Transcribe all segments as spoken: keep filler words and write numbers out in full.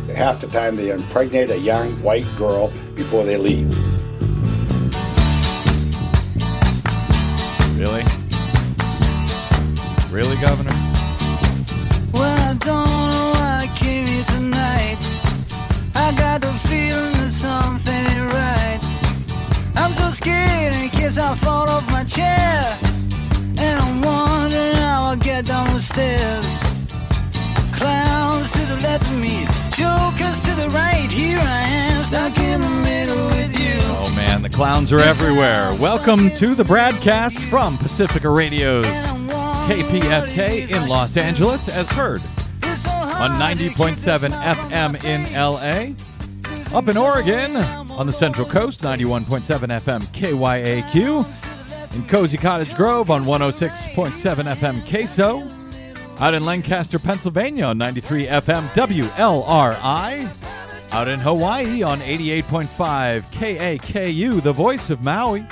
half the time they impregnate a young white girl before they leave. Really? Really, Governor? Well, I don't know why I came here tonight. I got the feeling that something ain't right. I'm so scared in case I fall off my chair. And I'm wondering how I'll get down the stairs. Clowns to the left of me, jokers to the right. Here I am, stuck in the middle with you. Oh, man, the clowns are everywhere. Welcome to the broadcast from Pacifica Radio's K P F K in Los Angeles, as heard on ninety point seven F M in L A. Up in Oregon, on the Central Coast, ninety-one point seven F M K Y A Q. In Cozy Cottage Grove on one oh six point seven F M K S O. Out in Lancaster, Pennsylvania on ninety-three F M W L R I. Out in Hawaii on eighty-eight point five K A K U, the voice of Maui.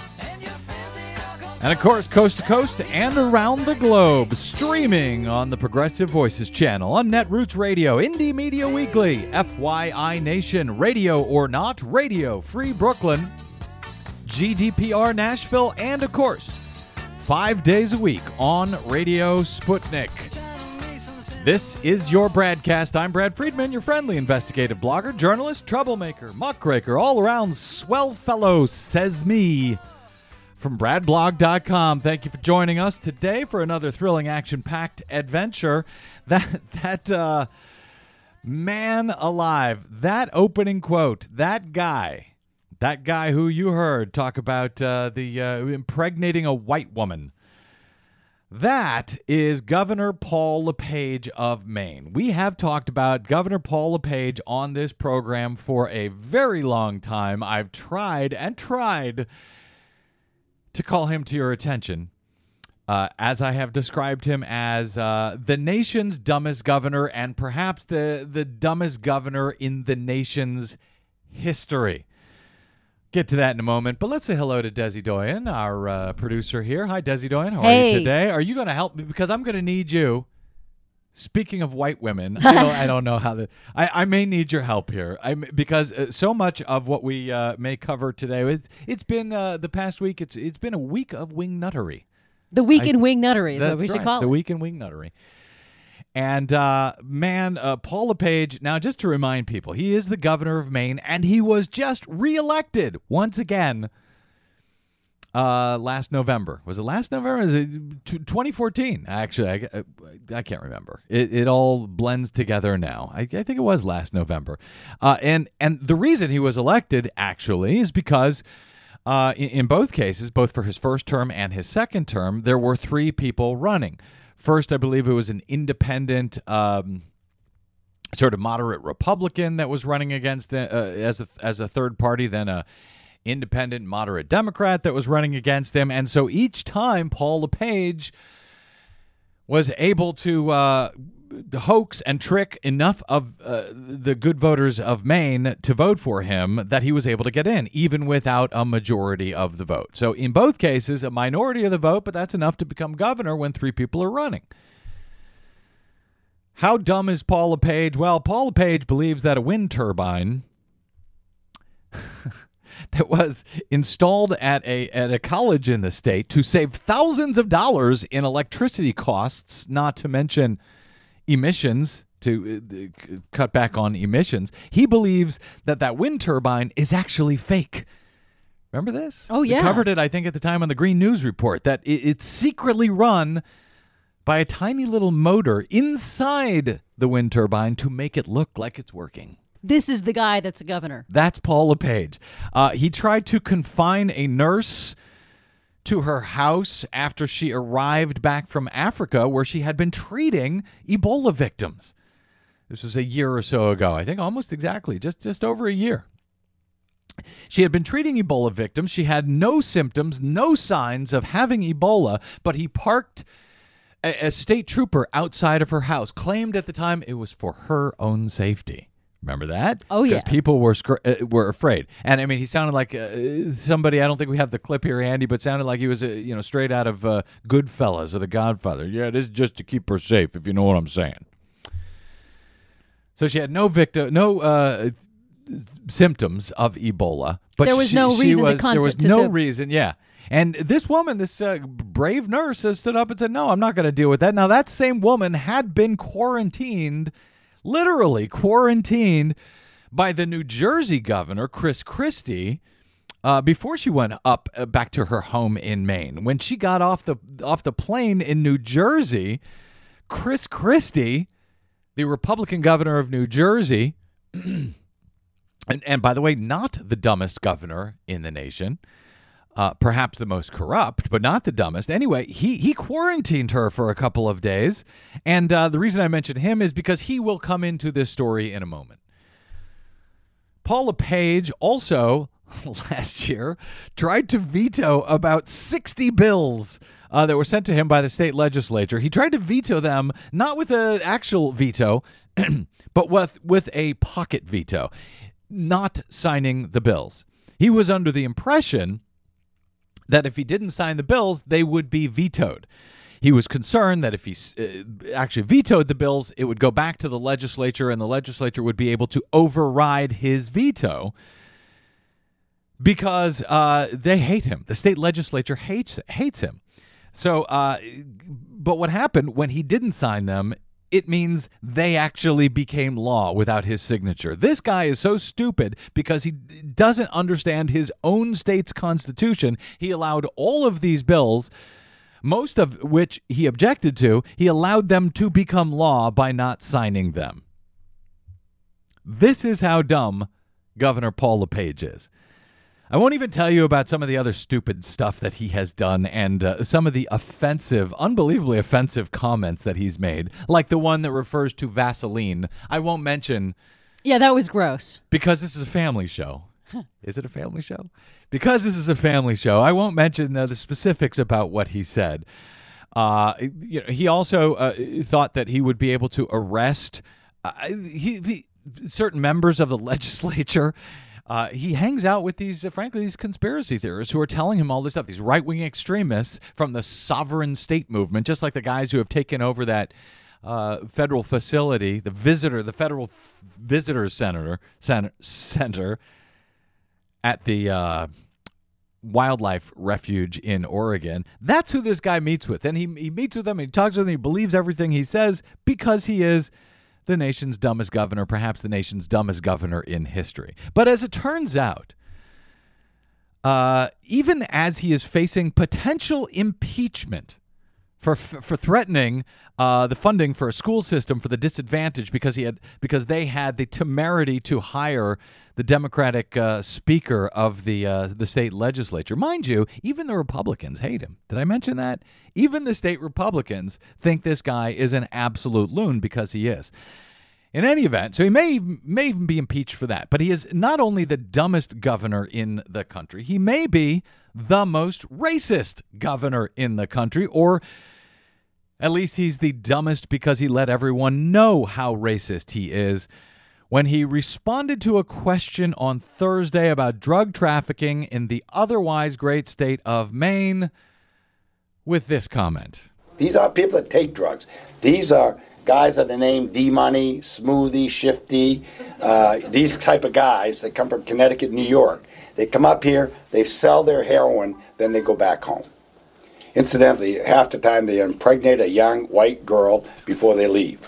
And, of course, coast to coast and around the globe, streaming on the Progressive Voices channel, on Netroots Radio, Indie Media Weekly, F Y I Nation, Radio or Not, Radio Free Brooklyn, G D P R Nashville, and, of course, five days a week on Radio Sputnik. This is your broadcast. I'm Brad Friedman, your friendly investigative blogger, journalist, troublemaker, muckraker, all-around swell fellow, says me. From brad blog dot com. Thank you for joining us today for another thrilling, action-packed adventure. That, that uh, man alive, that opening quote, that guy, that guy who you heard talk about uh, the uh, impregnating a white woman, that is Governor Paul LePage of Maine. We have talked about Governor Paul LePage on this program for a very long time. I've tried and tried to call him to your attention, uh, as I have described him as uh, the nation's dumbest governor and perhaps the, the dumbest governor in the nation's history. Get to that in a moment, but let's say hello to Desi Doyen, our uh, producer here. Hi, Desi Doyen. How hey. are you today? Are you going to help me? Because I'm going to need you. Speaking of white women, I don't, I don't know how the I, I may need your help here. I because uh, so much of what we uh, may cover today, it's it's been uh, the past week. It's it's been a week of wing nuttery. The week I, in wing nuttery is that's what we should right, call the it. The week in wing nuttery. And uh, man, uh, Paul LePage. Now, just to remind people, he is the governor of Maine, and he was just reelected once again. Uh, last November. Was it last November? Is it twenty fourteen? Actually, I, I, I can't remember. It, it all blends together now. I, I think it was last November. Uh, and, and the reason he was elected, actually, is because uh, in, in both cases, both for his first term and his second term, there were three people running. First, I believe it was an independent um, sort of moderate Republican that was running against the, uh, as, a, as a third party, then a independent moderate Democrat that was running against them. And so each time Paul LePage was able to uh, hoax and trick enough of uh, the good voters of Maine to vote for him that he was able to get in, even without a majority of the vote. So in both cases, a minority of the vote, but that's enough to become governor when three people are running. How dumb is Paul LePage? Well, Paul LePage believes that a wind turbine that was installed at a at a college in the state to save thousands of dollars in electricity costs, not to mention emissions, to uh, cut back on emissions. He believes that that wind turbine is actually fake. Remember this? Oh, yeah. We covered it, I think, at the time on the Green News Report, that it, it's secretly run by a tiny little motor inside the wind turbine to make it look like it's working. This is the guy that's a governor. That's Paul LePage. Uh, he tried to confine a nurse to her house after she arrived back from Africa, where she had been treating Ebola victims. This was a year or so ago, I think almost exactly, just, just over a year. She had been treating Ebola victims. She had no symptoms, no signs of having Ebola, but he parked a, a state trooper outside of her house, claimed at the time it was for her own safety. Remember that? Oh, yeah. Because people were scr- uh, were afraid. And, I mean, he sounded like uh, somebody, I don't think we have the clip here handy, but sounded like he was, uh, you know, straight out of uh, Goodfellas or The Godfather. Yeah, this is just to keep her safe, if you know what I'm saying. So she had no victim, no uh, symptoms of Ebola, but There was she, no she reason to was, con- there was to- no to- reason, yeah. And this woman, this uh, brave nurse, has stood up and said, "No, I'm not going to deal with that." Now, that same woman had been quarantined, literally quarantined, by the New Jersey governor, Chris Christie, uh, before she went up uh, back to her home in Maine. When she got off the off the plane in New Jersey, Chris Christie, the Republican governor of New Jersey, and, and by the way, not the dumbest governor in the nation, uh, perhaps the most corrupt, but not the dumbest. Anyway, he he quarantined her for a couple of days, and uh, the reason I mention him is because he will come into this story in a moment. Paul LePage also last year tried to veto about sixty bills uh, that were sent to him by the state legislature. He tried to veto them, not with an actual veto, but with, with a pocket veto, not signing the bills. He was under the impression that if he didn't sign the bills, they would be vetoed. He was concerned that if he uh, actually vetoed the bills, it would go back to the legislature and the legislature would be able to override his veto because uh, they hate him. The state legislature hates hates him. So, uh, but what happened when he didn't sign them, it means they actually became law without his signature. This guy is so stupid because he doesn't understand his own state's constitution. He allowed all of these bills, most of which he objected to, he allowed them to become law by not signing them. This is how dumb Governor Paul LePage is. I won't even tell you about some of the other stupid stuff that he has done and uh, some of the offensive, unbelievably offensive comments that he's made, like the one that refers to Vaseline. I won't mention... Yeah, that was gross. Because this is a family show. Is it a family show? Because this is a family show, I won't mention uh, the specifics about what he said. Uh, you know, he also uh, thought that he would be able to arrest uh, he, he, certain members of the legislature. Uh, he hangs out with these, uh, frankly, these conspiracy theorists who are telling him all this stuff, these right-wing extremists from the sovereign state movement, just like the guys who have taken over that uh, federal facility, the visitor, the federal visitor center, center, center at the uh, wildlife refuge in Oregon. That's who this guy meets with. And he, he meets with them, and he talks with them, he believes everything he says because he is the nation's dumbest governor, perhaps the nation's dumbest governor in history. But as it turns out, uh, even as he is facing potential impeachment for for threatening uh, the funding for a school system for the disadvantaged because he had because they had the temerity to hire the Democratic uh, speaker of the uh, the state legislature. Mind you, even the Republicans hate him. Did I mention that? Even the state Republicans think this guy is an absolute loon because he is. In any event, so he may may even be impeached for that. But he is not only the dumbest governor in the country, he may be the most racist governor in the country, or at least he's the dumbest because he let everyone know how racist he is when he responded to a question on Thursday about drug trafficking in the otherwise great state of Maine with this comment. These are people that take drugs. These are guys that are named D-Money, Smoothie, Shifty, uh, these type of guys that come from Connecticut, New York. They come up here, they sell their heroin, then they go back home. Incidentally, half the time they impregnate a young white girl before they leave,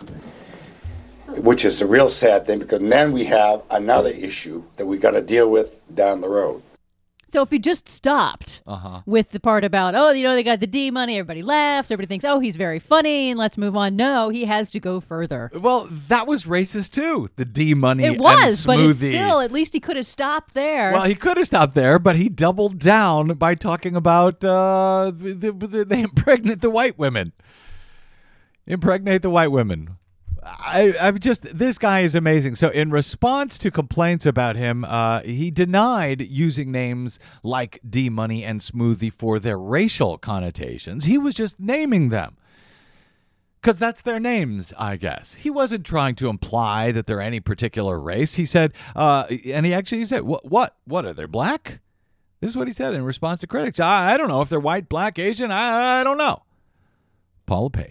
which is a real sad thing because then we have another issue that we got to deal with down the road. So if he just stopped Uh-huh. with the part about, oh, you know, they got the D money, everybody laughs, everybody thinks, oh, he's very funny, and let's move on. No, he has to go further. Well, that was racist too. The D money It was, and but it's Smoothie. still, at least he could have stopped there. Well, he could have stopped there, but he doubled down by talking about uh, the, the, they impregnate the white women. Impregnate the white women. I, I'm just, this guy is amazing. So in response to complaints about him, uh, he denied using names like D-Money and Smoothie for their racial connotations. He was just naming them because that's their names, I guess. He wasn't trying to imply that they're any particular race. He said, uh, and he actually said, what, what, what, are they black? This is what he said in response to critics. I, I don't know if they're white, black, Asian. I, I don't know. Paul LePage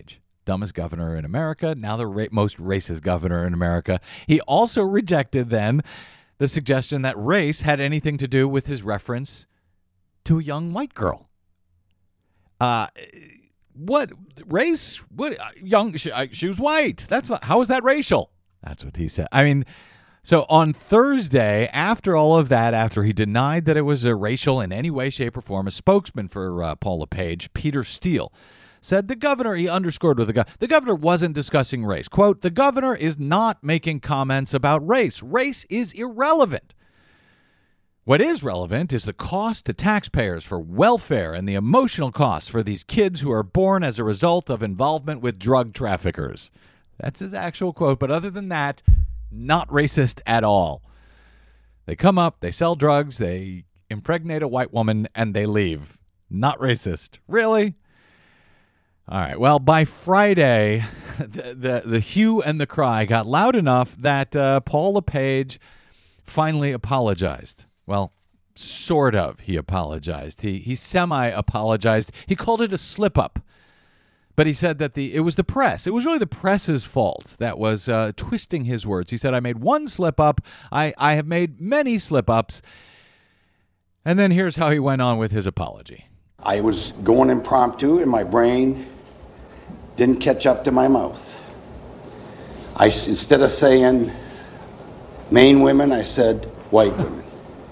dumbest governor in America, now the ra- most racist governor in America. He also rejected then the suggestion that race had anything to do with his reference to a young white girl. Uh, what race? What young? She, she was white. That's not. How is that racial? That's what he said. I mean, so on Thursday, after all of that, after he denied that it was a racial in any way, shape, or form, a spokesman for uh, Paul LePage, Peter Steele, said the governor, he underscored with the governor, the governor wasn't discussing race. Quote, the governor is not making comments about race. Race is irrelevant. What is relevant is the cost to taxpayers for welfare and the emotional costs for these kids who are born as a result of involvement with drug traffickers. That's his actual quote. But other than that, not racist at all. They come up, they sell drugs, they impregnate a white woman, and they leave. Not racist. Really? All right. Well, by Friday, the, the, the hue and the cry got loud enough that uh, Paul LePage finally apologized. Well, sort of he apologized. He he semi-apologized. He called it a slip-up. But he said that the it was the press. It was really the press's fault that was uh, twisting his words. He said, I made one slip-up. I, I have made many slip-ups. And then here's how he went on with his apology. I was going impromptu, and my brain didn't catch up to my mouth. I, instead of saying Maine women, I said white women.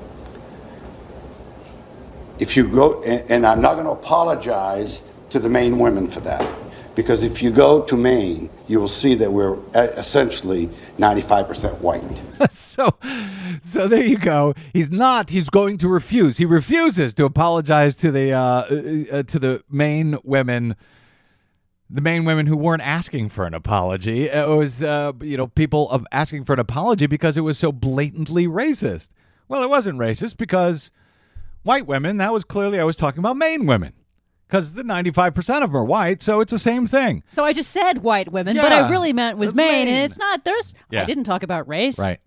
If you go, and, and I'm not going to apologize to the Maine women for that, because if you go to Maine, you will see that we're essentially ninety-five percent white. so, so there you go. He's not. He's going to refuse. He refuses to apologize to the uh, uh, to the Maine women. The Maine women who weren't asking for an apology. It was, uh, you know, people of asking for an apology because it was so blatantly racist. Well, it wasn't racist because white women, that was clearly, I was talking about Maine women. Because the ninety-five percent of them are white, so it's the same thing. So I just said white women, yeah, but I really meant was Maine, Maine, and it's not. There's. Yeah. I didn't talk about race. Right.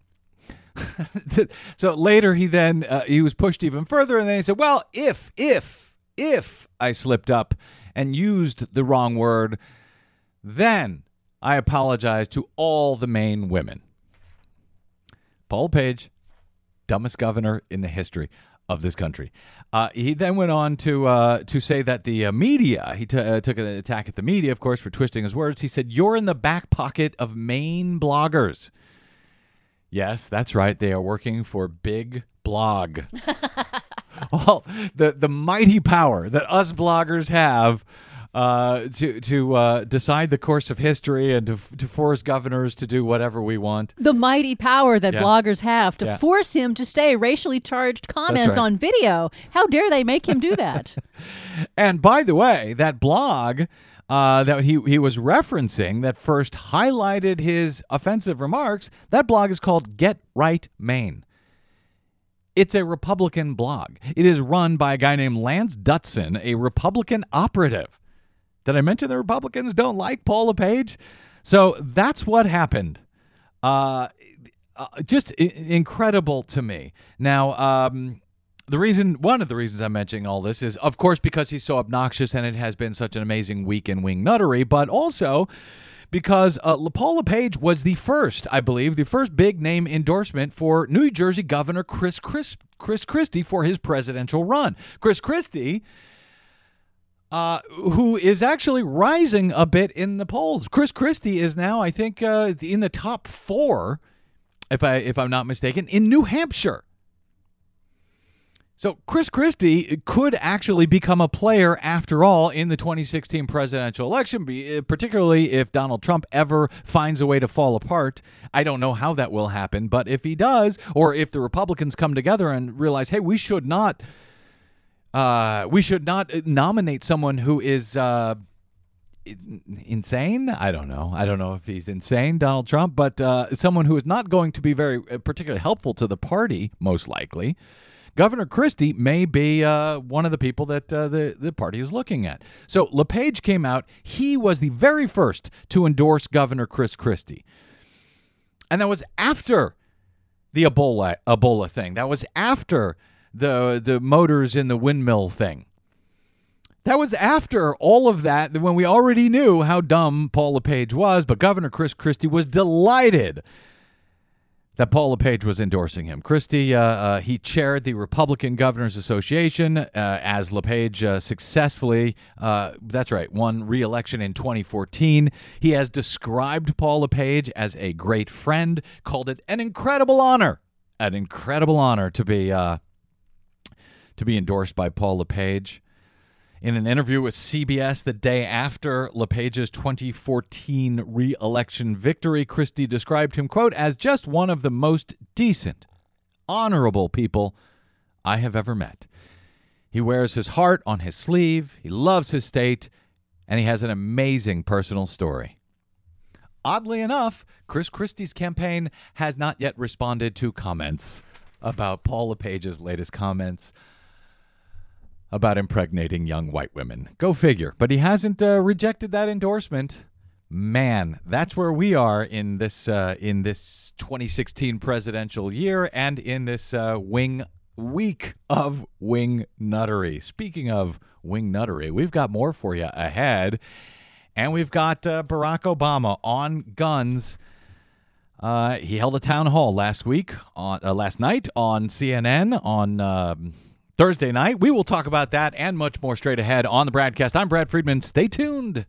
So later he then, uh, he was pushed even further, and then he said, well, if, if, if I slipped up and used the wrong word, then I apologize to all the Maine women. Paul LePage, dumbest governor in the history of this country. Uh, he then went on to uh, to say that the uh, media, he t- uh, took an attack at the media, of course, for twisting his words. He said, you're in the back pocket of Maine bloggers. Yes, that's right. They are working for Big Blog. Well, the, the mighty power that us bloggers have uh, to to uh, decide the course of history and to to force governors to do whatever we want. The mighty power that Yeah. bloggers have to Yeah. force him to say racially charged comments right. on video. How dare they make him do that? And by the way, that blog uh, that he, he was referencing that first highlighted his offensive remarks, that blog is called Get Right Maine. It's a Republican blog. It is run by a guy named Lance Dutson, a Republican operative. Did I mention the Republicans don't like Paul LePage? So that's what happened. Uh, uh, just I- incredible to me. Now, um, the reason, one of the reasons I'm mentioning all this is, of course, because he's so obnoxious and it has been such an amazing week in wing nuttery, but also because uh, Paul LePage was the first, I believe, the first big name endorsement for New Jersey Governor Chris Chris, Chris Christie for his presidential run. Chris Christie, uh, who is actually rising a bit in the polls. Chris Christie is now, I think, uh, in the top four, if I if I'm not mistaken, in New Hampshire. So Chris Christie could actually become a player after all in the twenty sixteen presidential election, particularly if Donald Trump ever finds a way to fall apart. I don't know how that will happen, but if he does, or if the Republicans come together and realize, hey, we should not, uh, we should not nominate someone who is uh, insane. I don't know. I don't know if he's insane, Donald Trump, but uh, someone who is not going to be very uh, particularly helpful to the party, most likely. Governor Christie may be uh, one of the people that uh, the, the party is looking at. So LePage came out. He was the very first to endorse Governor Chris Christie. And that was after the Ebola Ebola thing. That was after the the motors in the windmill thing. That was after all of that, when we already knew how dumb Paul LePage was, but Governor Chris Christie was delighted that Paul LePage was endorsing him. Christie, uh, uh, he chaired the Republican Governors Association uh, as LePage uh, successfully, uh, that's right, won re-election in twenty fourteen. He has described Paul LePage as a great friend, called it an incredible honor, an incredible honor to be uh, to be endorsed by Paul LePage. In an interview with C B S the day after LePage's twenty fourteen re-election victory, Christie described him, quote, as just one of the most decent, honorable people I have ever met. He wears his heart on his sleeve, he loves his state, and he has an amazing personal story. Oddly enough, Chris Christie's campaign has not yet responded to comments about Paul LePage's latest comments about impregnating young white women. Go figure. But he hasn't uh, rejected that endorsement. Man, that's where we are in this uh, in this twenty sixteen presidential year and in this uh, wing week of wing nuttery. Speaking of wing nuttery, we've got more for you ahead. And we've got uh, Barack Obama on guns. Uh, he held a town hall last week, on uh, last night on C N N on Um, Thursday night. We will talk about that and much more straight ahead on the Bradcast. I'm Brad Friedman. Stay tuned.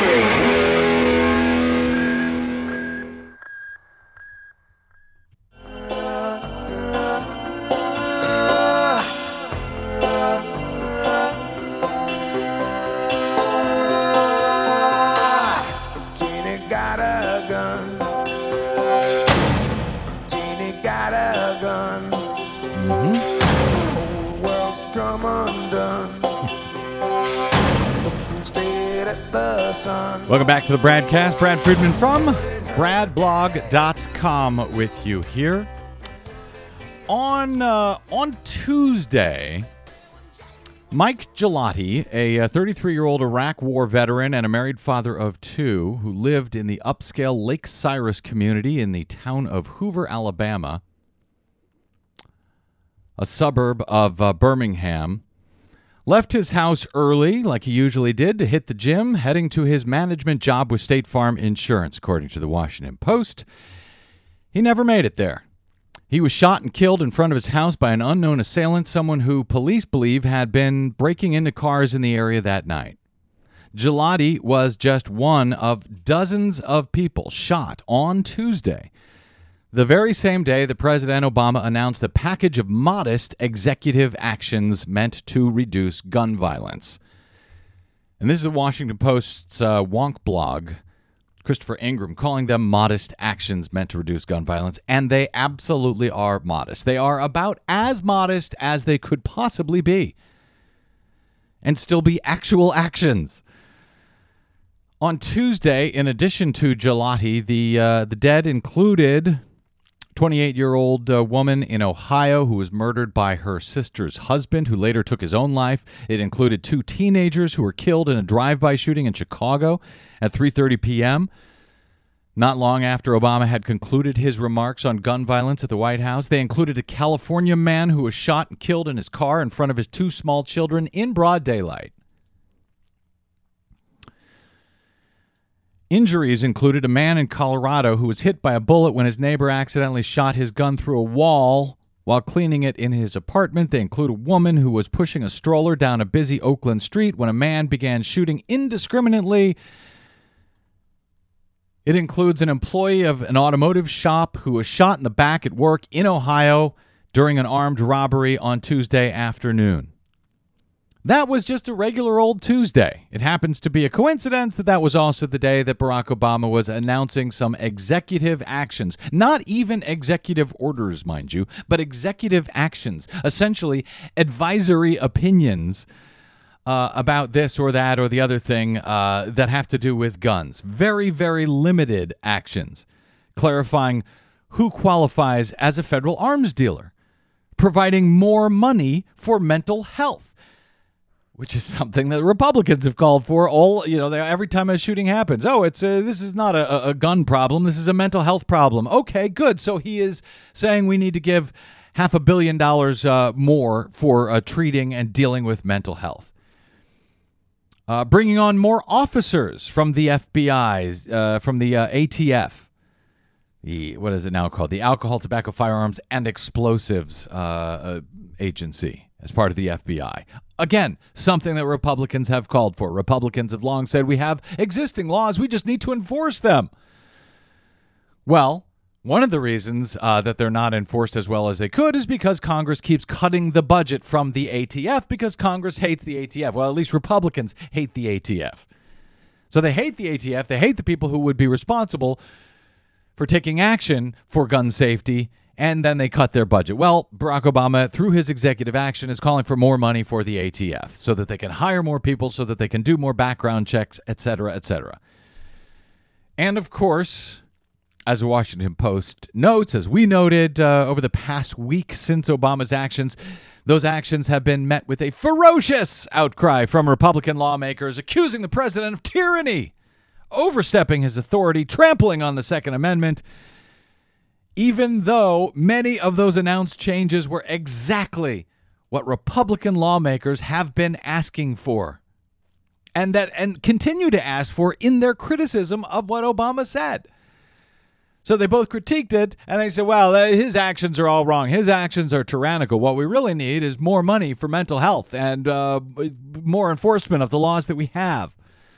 Jeannie got a gun. Jeannie got a gun. Mm-hmm. Come undone. Looking straight at the sun. Welcome back to the Bradcast. Brad Friedman from brad blog dot com with you here. On uh, on Tuesday, Mike Gelati, a thirty-three-year-old Iraq War veteran and a married father of two who lived in the upscale Lake Cyrus community in the town of Hoover, Alabama, a suburb of uh, Birmingham, left his house early, like he usually did, to hit the gym, heading to his management job with State Farm Insurance, according to the Washington Post. He never made it there. He was shot and killed in front of his house by an unknown assailant, someone who police believe had been breaking into cars in the area that night. Gelati was just one of dozens of people shot on Tuesday, the very same day that President Obama announced a package of modest executive actions meant to reduce gun violence. And this is the Washington Post's uh, wonk blog, Christopher Ingram, calling them modest actions meant to reduce gun violence. And they absolutely are modest. They are about as modest as they could possibly be, and still be actual actions. On Tuesday, in addition to Gelati, the, uh, the dead included twenty-eight-year-old uh, woman in Ohio who was murdered by her sister's husband, who later took his own life. It included two teenagers who were killed in a drive-by shooting in Chicago at three thirty p.m., not long after Obama had concluded his remarks on gun violence at the White House. They included a California man who was shot and killed in his car in front of his two small children in broad daylight. Injuries included a man in Colorado who was hit by a bullet when his neighbor accidentally shot his gun through a wall while cleaning it in his apartment. They include a woman who was pushing a stroller down a busy Oakland street when a man began shooting indiscriminately. It includes an employee of an automotive shop who was shot in the back at work in Ohio during an armed robbery on Tuesday afternoon. That was just a regular old Tuesday. It happens to be a coincidence that that was also the day that Barack Obama was announcing some executive actions. Not even executive orders, mind you, but executive actions. Essentially, advisory opinions uh, about this or that or the other thing uh, that have to do with guns. Very, very limited actions. Clarifying who qualifies as a federal arms dealer. Providing more money for mental health, which is something that Republicans have called for all, you know, they, every time a shooting happens. Oh, it's a, this is not a, a gun problem. This is a mental health problem. Okay, good. So he is saying we need to give half a billion dollars uh, more for uh, treating and dealing with mental health. Uh, bringing on more officers from the F B I, uh, from the uh, A T F. The, what is it now called? The Alcohol, Tobacco, Firearms, and Explosives uh, uh, Agency as part of the F B I. Again, something that Republicans have called for. Republicans have long said we have existing laws, we just need to enforce them. Well, one of the reasons uh, that they're not enforced as well as they could is because Congress keeps cutting the budget from the A T F because Congress hates the A T F. Well, at least Republicans hate the A T F. So they hate the A T F. They hate the people who would be responsible for taking action for gun safety, and then they cut their budget. Well, Barack Obama, through his executive action, is calling for more money for the A T F so that they can hire more people, so that they can do more background checks, et cetera, et cetera. And, of course, as the Washington Post notes, as we noted uh, over the past week since Obama's actions, those actions have been met with a ferocious outcry from Republican lawmakers accusing the president of tyranny, overstepping his authority, trampling on the Second Amendment, even though many of those announced changes were exactly what Republican lawmakers have been asking for and that and continue to ask for in their criticism of what Obama said. So they both critiqued it, and they said, well, his actions are all wrong. His actions are tyrannical. What we really need is more money for mental health and uh, more enforcement of the laws that we have.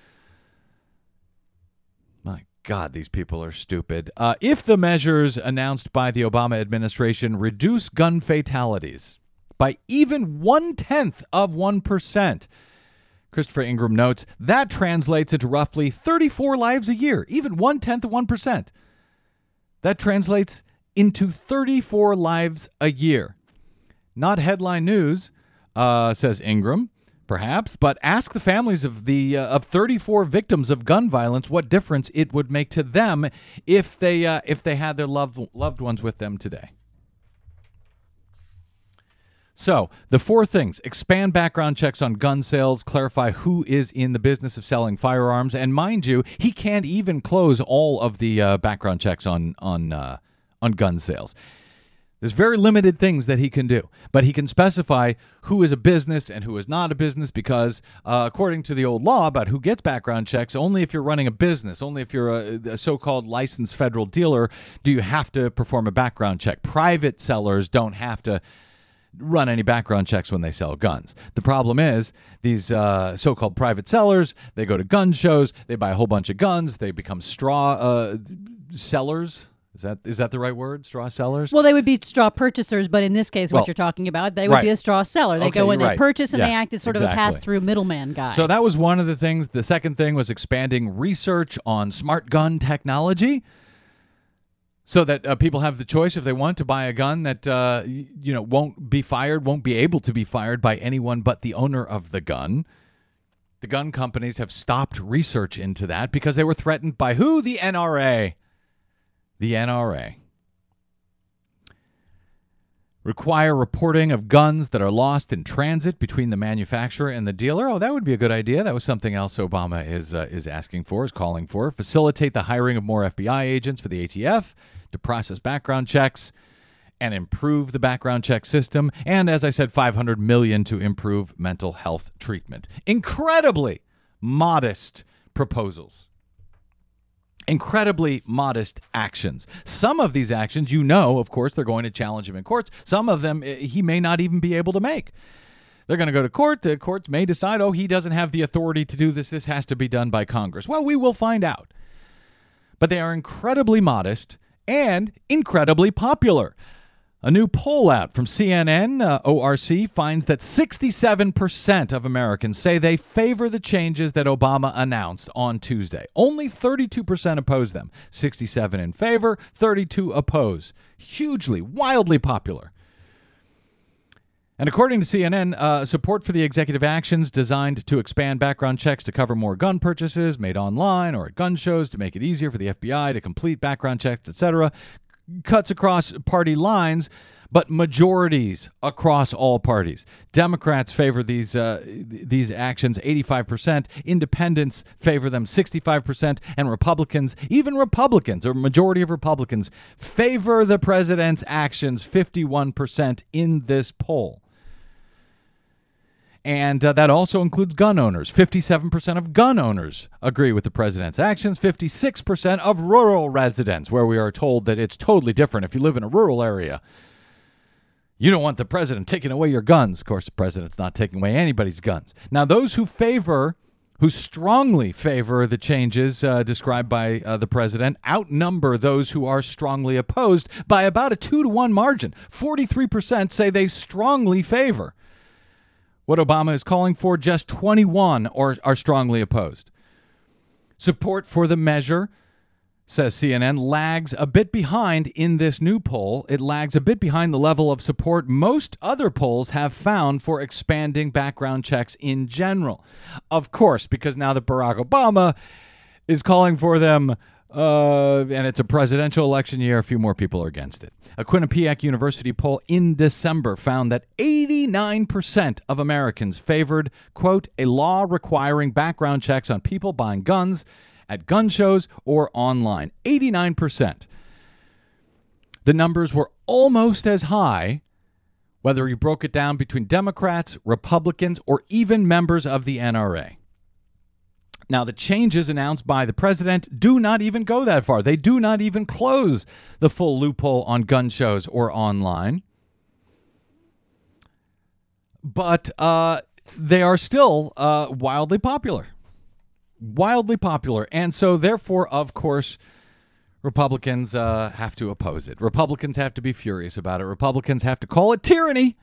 My God, these people are stupid. Uh, if the measures announced by the Obama administration reduce gun fatalities by even one-tenth of one percent, Christopher Ingram notes, that translates into roughly thirty-four lives a year, even one-tenth of one percent. That translates into thirty-four lives a year. Not headline news, uh, says Ingram, perhaps, but ask the families of the uh, of thirty-four victims of gun violence what difference it would make to them if they uh, if they had their loved loved ones with them today. So, the four things: expand background checks on gun sales, clarify who is in the business of selling firearms, and mind you, he can't even close all of the uh, background checks on on uh, on gun sales. There's very limited things that he can do, but he can specify who is a business and who is not a business because, uh, according to the old law about who gets background checks, only if you're running a business, only if you're a, a so-called licensed federal dealer, do you have to perform a background check. Private sellers don't have to run any background checks when they sell guns. The problem is these uh, so-called private sellers, they go to gun shows, they buy a whole bunch of guns, they become straw uh, sellers. Is that is that the right word? Straw sellers? Well, they would be straw purchasers, but in this case, well, what you're talking about, they would right. be a straw seller. They okay, go in, they right. purchase, and yeah, they act as sort exactly. of a pass-through middleman guy. So that was one of the things. The second thing was expanding research on smart gun technology, so that uh, people have the choice if they want to buy a gun that uh, y- you know won't be fired, won't be able to be fired by anyone but the owner of the gun. The gun companies have stopped research into that because they were threatened by who? The N R A. The N R A. Require reporting of guns that are lost in transit between the manufacturer and the dealer. Oh, that would be a good idea. That was something else Obama is uh, is asking for, is calling for. Facilitate the hiring of more F B I agents for the A T F to process background checks and improve the background check system. And as I said, five hundred million dollars to improve mental health treatment. Incredibly modest proposals. Incredibly modest actions. Some of these actions, you know, of course, they're going to challenge him in courts. Some of them he may not even be able to make. They're going to go to court. The courts may decide, oh, he doesn't have the authority to do this. This has to be done by Congress. Well, we will find out. But they are incredibly modest and incredibly popular. A new poll out from C N N, uh, O R C, finds that sixty-seven percent of Americans say they favor the changes that Obama announced on Tuesday. Only thirty-two percent oppose them. sixty-seven in favor, thirty-two oppose. Hugely, wildly popular. And according to C N N, uh, support for the executive actions designed to expand background checks to cover more gun purchases made online or at gun shows to make it easier for the F B I to complete background checks, et cetera, cuts across party lines, but majorities across all parties. Democrats favor these uh, these actions eighty-five percent. Independents favor them sixty-five percent. And Republicans, even Republicans, or a majority of Republicans, favor the president's actions fifty-one percent in this poll. And uh, that also includes gun owners. fifty-seven percent of gun owners agree with the president's actions. fifty-six percent of rural residents, where we are told that it's totally different if you live in a rural area. You don't want the president taking away your guns. Of course, the president's not taking away anybody's guns. Now, those who favor, who strongly favor the changes uh, described by uh, the president outnumber those who are strongly opposed by about a two to one margin. forty-three percent say they strongly favor what Obama is calling for. Just twenty-one are, are strongly opposed. Support for the measure, says C N N, lags a bit behind in this new poll. It lags a bit behind the level of support most other polls have found for expanding background checks in general. Of course, because now that Barack Obama is calling for them, uh, and it's a presidential election year, a few more people are against it. A Quinnipiac University poll in December found that eighty-nine percent of Americans favored, quote, a law requiring background checks on people buying guns at gun shows or online. eighty-nine percent. The numbers were almost as high, whether you broke it down between Democrats, Republicans, or even members of the N R A. Now, the changes announced by the president do not even go that far. They do not even close the full loophole on gun shows or online. But uh, they are still uh, wildly popular. Wildly popular. And so, therefore, of course, Republicans uh, have to oppose it. Republicans have to be furious about it. Republicans have to call it tyranny.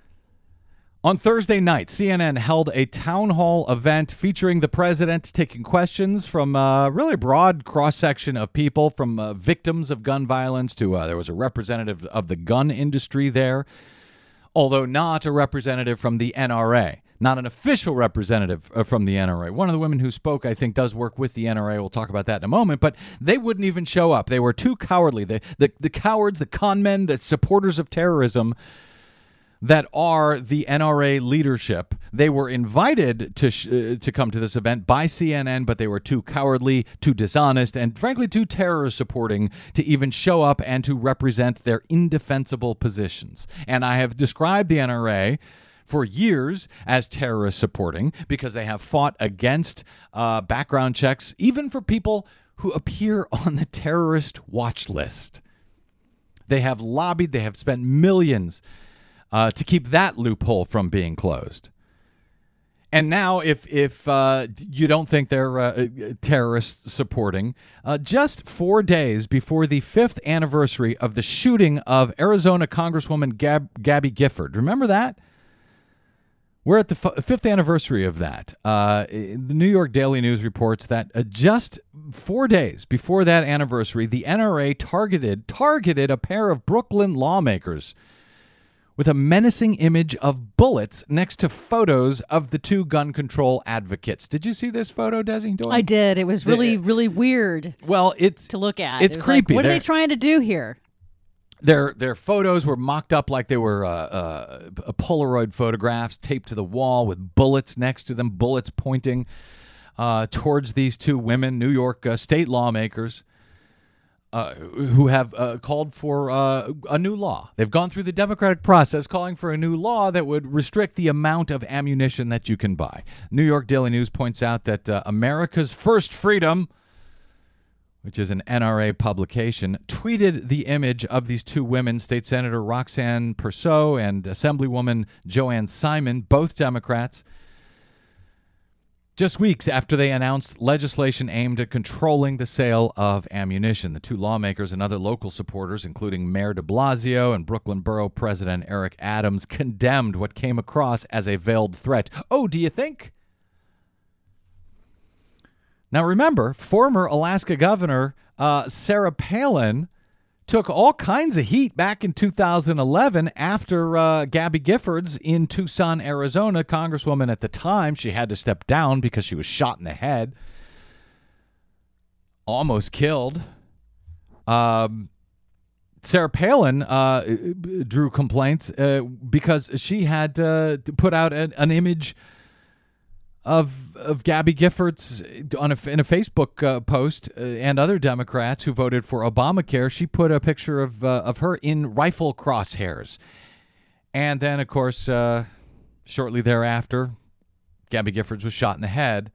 On Thursday night, C N N held a town hall event featuring the president taking questions from a really broad cross-section of people, from uh, victims of gun violence to uh, there was a representative of the gun industry there, although not a representative from the N R A. Not an official representative from the N R A. One of the women who spoke, I think, does work with the N R A. We'll talk about that in a moment. But they wouldn't even show up. They were too cowardly. The, the, the cowards, the con men, the supporters of terrorism that are the N R A leadership. They were invited to sh- uh, to come to this event by C N N, but they were too cowardly, too dishonest, and frankly too terrorist supporting to even show up and to represent their indefensible positions. And I have described the N R A for years as terrorist supporting because they have fought against uh, background checks, even for people who appear on the terrorist watch list. They have lobbied, they have spent millions uh, to keep that loophole from being closed. And now, if if uh, you don't think they're uh, terrorist supporting, uh, just four days before the fifth anniversary of the shooting of Arizona Congresswoman Gab- Gabby Gifford, remember that? We're at the f- fifth anniversary of that. Uh, the New York Daily News reports that uh, just four days before that anniversary, the N R A targeted targeted a pair of Brooklyn lawmakers with a menacing image of bullets next to photos of the two gun control advocates. Did you see this photo, Desi? Doyle? I did. It was really, The- really weird Well, it's to look at. It's It was creepy. Like, what are They're- they trying to do here? Their their photos were mocked up like they were uh, uh, Polaroid photographs taped to the wall with bullets next to them, bullets pointing uh, towards these two women, New York uh, state lawmakers, uh, who have uh, called for uh, a new law. They've gone through the democratic process calling for a new law that would restrict the amount of ammunition that you can buy. New York Daily News points out that uh, America's First Freedom, which is an N R A publication, tweeted the image of these two women, State Senator Roxanne Persaud and Assemblywoman Joanne Simon, both Democrats, just weeks after they announced legislation aimed at controlling the sale of ammunition. The two lawmakers and other local supporters, including Mayor de Blasio and Brooklyn Borough President Eric Adams, condemned what came across as a veiled threat. Oh, do you think? Now, remember, former Alaska Governor uh, Sarah Palin took all kinds of heat back in two thousand eleven after uh, Gabby Giffords in Tucson, Arizona. Congresswoman at the time, she had to step down because she was shot in the head, almost killed. Um, Sarah Palin uh, drew complaints uh, because she had uh, put out an, an image of of Gabby Giffords on a, in a Facebook uh, post, uh, and other Democrats who voted for Obamacare. She put a picture of uh, of her in rifle crosshairs, and then of course uh, shortly thereafter, Gabby Giffords was shot in the head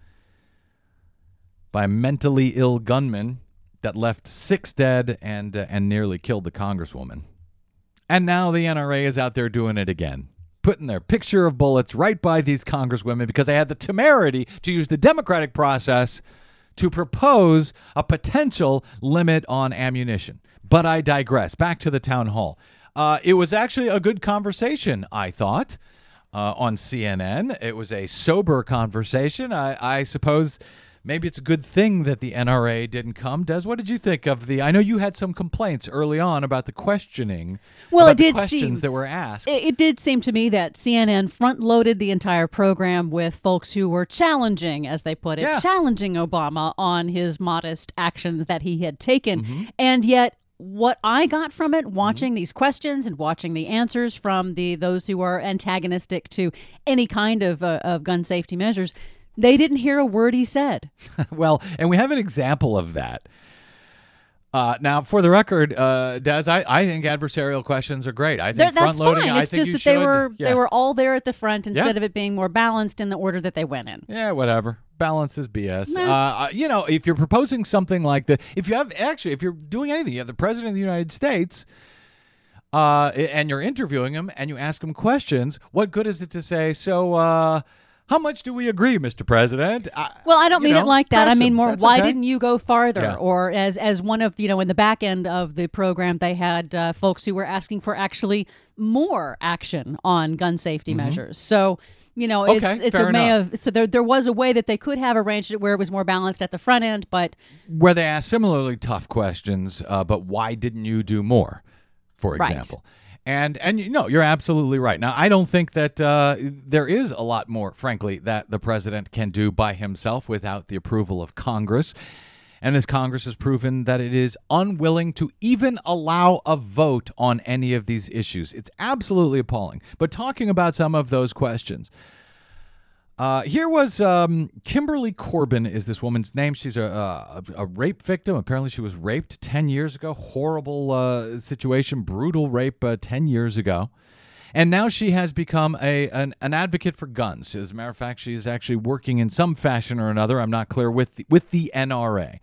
by a mentally ill gunman that left six dead and uh, and nearly killed the congresswoman. And now the N R A is out there doing it again, putting their picture of bullets right by these congresswomen because they had the temerity to use the democratic process to propose a potential limit on ammunition. But I digress. Back to the town hall. Uh, it was actually a good conversation, I thought, uh, on C N N. It was a sober conversation. I, I suppose maybe it's a good thing that the N R A didn't come. Des, what did you think of the... I know you had some complaints early on about the questioning. Well, about it did the questions seem, that were asked. It, it did seem to me that C N N front-loaded the entire program with folks who were challenging, as they put it, Yeah. challenging Obama on his modest actions that he had taken. Mm-hmm. And yet, what I got from it, watching mm-hmm. these questions and watching the answers from the those who are antagonistic to any kind of uh, of gun safety measures, they didn't hear a word he said. Well, and we have an example of that. Uh, now, for the record, uh, Des, I, I think adversarial questions are great. I think They're- that's front-loading, fine. I It's think just you that should. they were yeah. they were all there at the front instead Yeah. of it being more balanced in the order that they went in. Yeah, whatever. Balance is B S. Nah. Uh, you know, if you're proposing something like that, if you have actually, if you're doing anything, you have the president of the United States, uh, and you're interviewing him, and you ask him questions. What good is it to say? So, uh, how much do we agree, Mister President? I, Well, I don't you mean know, it like that. I press mean him. more, That's why okay. didn't you go farther? Yeah. Or as as one of, you know, in the back end of the program, they had uh, folks who were asking for actually more action on gun safety measures. So, you know, Mm-hmm. Okay, it's it's fair a may enough. of, so there there was a way that they could have arranged it where it was more balanced at the front end, but Where they ask similarly tough questions, uh, but why didn't you do more, for Right. example? And, and you know, you're absolutely right. Now, I don't think that uh, there is a lot more, frankly, that the president can do by himself without the approval of Congress. And this Congress has proven that it is unwilling to even allow a vote on any of these issues. It's absolutely appalling. But talking about some of those questions, uh, here was um, Kimberly Corbin is this woman's name. She's a, a, a rape victim. Apparently she was raped ten years ago. Horrible uh, situation, brutal rape uh, ten years ago. And now she has become a an, an advocate for guns. As a matter of fact, she is actually working in some fashion or another, I'm not clear, with the, with the N R A.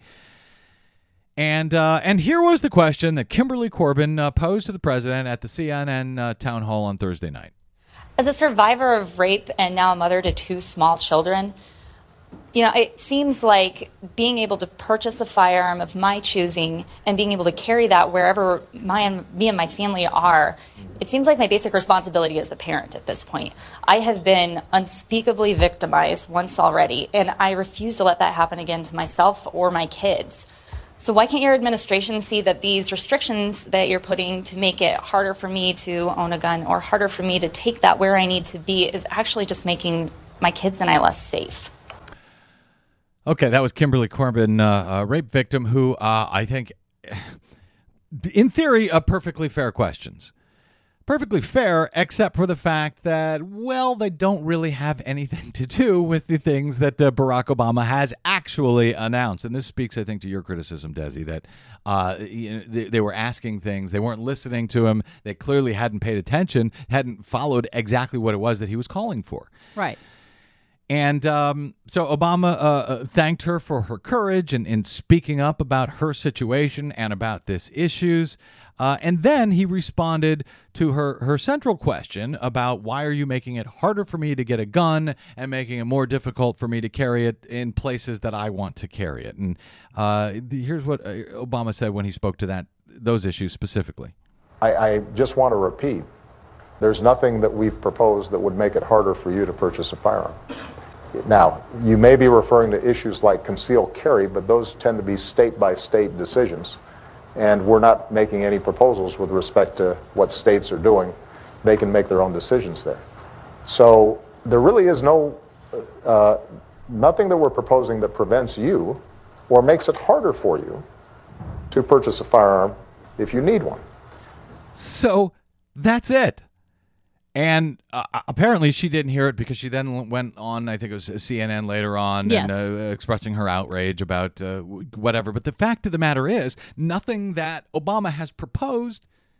And uh, and here was the question that Kimberly Corbin uh, posed to the president at the C N N uh, town hall on Thursday night. As a survivor of rape and now a mother to two small children, you know, it seems like being able to purchase a firearm of my choosing and being able to carry that wherever my and me and my family are, it seems like my basic responsibility as a parent at this point. I have been unspeakably victimized once already, and I refuse to let that happen again to myself or my kids. So why can't your administration see that these restrictions that you're putting to make it harder for me to own a gun or harder for me to take that where I need to be is actually just making my kids and I less safe? Okay, that was Kimberly Corbin, uh, a rape victim who uh, I think, in theory, uh, perfectly fair questions. Perfectly fair, except for the fact that, well, they don't really have anything to do with the things that uh, Barack Obama has actually announced. And this speaks, I think, to your criticism, Desi, that uh, you know, they, they were asking things. They weren't listening to him. They clearly hadn't paid attention, hadn't followed exactly what it was that he was calling for. right. And um, so Obama uh, uh, thanked her for her courage in, in speaking up about her situation and about this issues. Uh, and then he responded to her, her central question about why are you making it harder for me to get a gun and making it more difficult for me to carry it in places that I want to carry it. And uh, the, here's what uh, Obama said when he spoke to that those issues specifically. I, I just want to repeat, there's nothing that we've proposed that would make it harder for you to purchase a firearm. Now, you may be referring to issues like concealed carry, but those tend to be state-by-state decisions, and we're not making any proposals with respect to what states are doing. They can make their own decisions there. So there really is no, uh, nothing that we're proposing that prevents you or makes it harder for you to purchase a firearm if you need one. So that's it. And uh, apparently she didn't hear it because she then went on, I think it was C N N later on, Yes. and uh, expressing her outrage about uh, whatever. But the fact of the matter is, nothing that Obama has proposed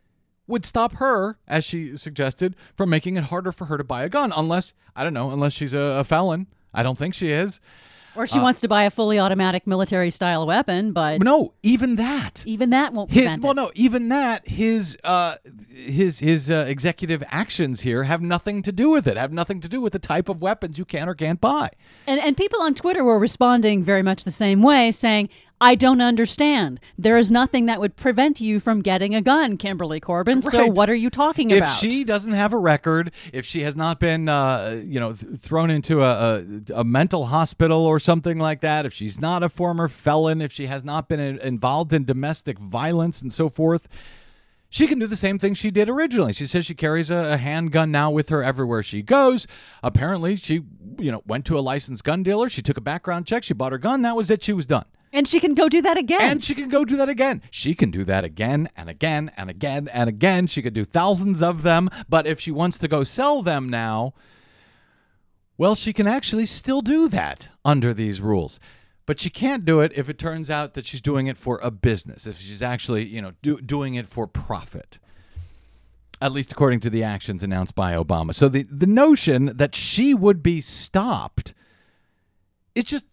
would stop her, as she suggested, from making it harder for her to buy a gun. Unless, I don't know, unless she's a, a felon. I don't think she is. Or she uh, wants to buy a fully automatic military-style weapon, but... No, even that. Even that won't his, prevent well, it. no, even that, his uh, his his uh, executive actions here have nothing to do with it, have nothing to do with the type of weapons you can or can't buy. And, and people on Twitter were responding very much the same way, saying, I don't understand. There is nothing that would prevent you from getting a gun, Kimberly Corbin. Right. So what are you talking if about? If she doesn't have a record, if she has not been, uh, you know, th- thrown into a, a, a mental hospital or something like that, if she's not a former felon, if she has not been in, involved in domestic violence and so forth, she can do the same thing she did originally. She says she carries a, a handgun now with her everywhere she goes. Apparently, she, you know, went to a licensed gun dealer. She took a background check. She bought her gun. That was it. She was done. And she can go do that again. And she can go do that again. She can do that again and again and again and again. She could do thousands of them. But if she wants to go sell them now, well, she can actually still do that under these rules. But she can't do it if it turns out that she's doing it for a business, if she's actually, you know, do, doing it for profit. At least according to the actions announced by Obama. So the, the notion that she would be stopped is just...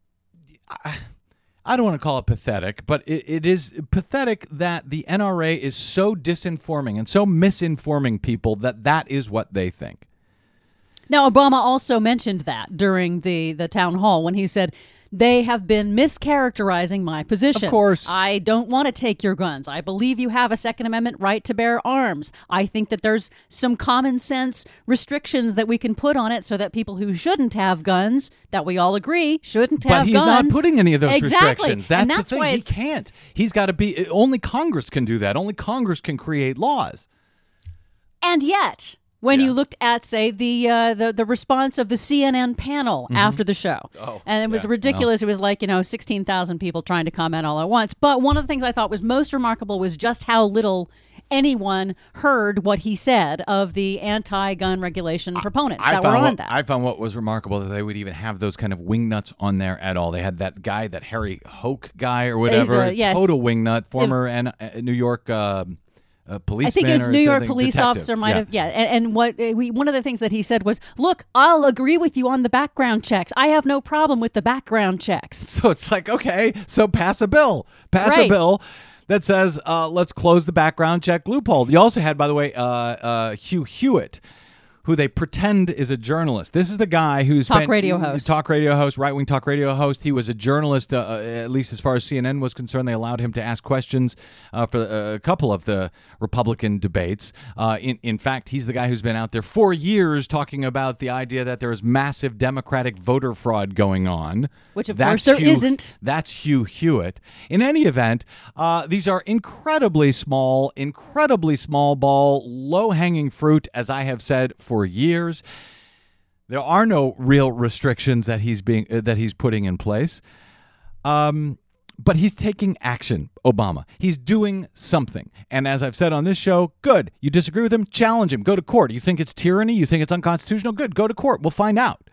I, I don't want to call it pathetic, but it, it is pathetic that the N R A is so disinforming and so misinforming people that that is what they think. Now, Obama also mentioned that during the, the town hall when he said, they have been mischaracterizing my position. Of course. I don't want to take your guns. I believe you have a Second Amendment right to bear arms. I think that there's some common sense restrictions that we can put on it so that people who shouldn't have guns, that we all agree shouldn't have guns. But he's not putting any of those exactly. restrictions. That's, and that's the thing. Why he can't. He's got to be... Only Congress can do that. Only Congress can create laws. And yet... When yeah. you looked at, say, the, uh, the the response of the C N N panel mm-hmm. after the show, oh, and it was yeah, ridiculous. well. It was like, you know, sixteen thousand people trying to comment all at once. But one of the things I thought was most remarkable was just how little anyone heard what he said of the anti-gun regulation proponents I that were on what, that. I found what was remarkable that they would even have those kind of wingnuts on there at all. They had that guy, that Harry Hoke guy or whatever, a, yes. total wingnut, former if, and, uh, New York... Uh, A policeman I think his or New York something. police Detective. officer might yeah. have, yeah. And, and what uh, we, one of the things that he said was, "Look, I'll agree with you on the background checks. I have no problem with the background checks." So it's like, okay, so pass a bill, pass right. a bill that says uh, let's close the background check loophole. You also had, by the way, uh, uh, Hugh Hewitt, who they pretend is a journalist. This is the guy who's talk been, radio host, talk radio host, right wing talk radio host. He was a journalist, uh, at least as far as C N N was concerned. They allowed him to ask questions uh, for uh, a couple of the Republican debates. Uh, in in fact, he's the guy who's been out there for years talking about the idea that there is massive Democratic voter fraud going on. Which, of that's course, there Hugh, isn't. That's Hugh Hewitt. In any event, uh, these are incredibly small, incredibly small ball, low-hanging fruit, as I have said for years. There are no real restrictions that he's being uh, that he's putting in place. Um, but he's taking action, Obama. He's doing something. And as I've said on this show, good. You disagree with him? Challenge him. Go to court. You think it's tyranny? You think it's unconstitutional? Good. Go to court. We'll find out.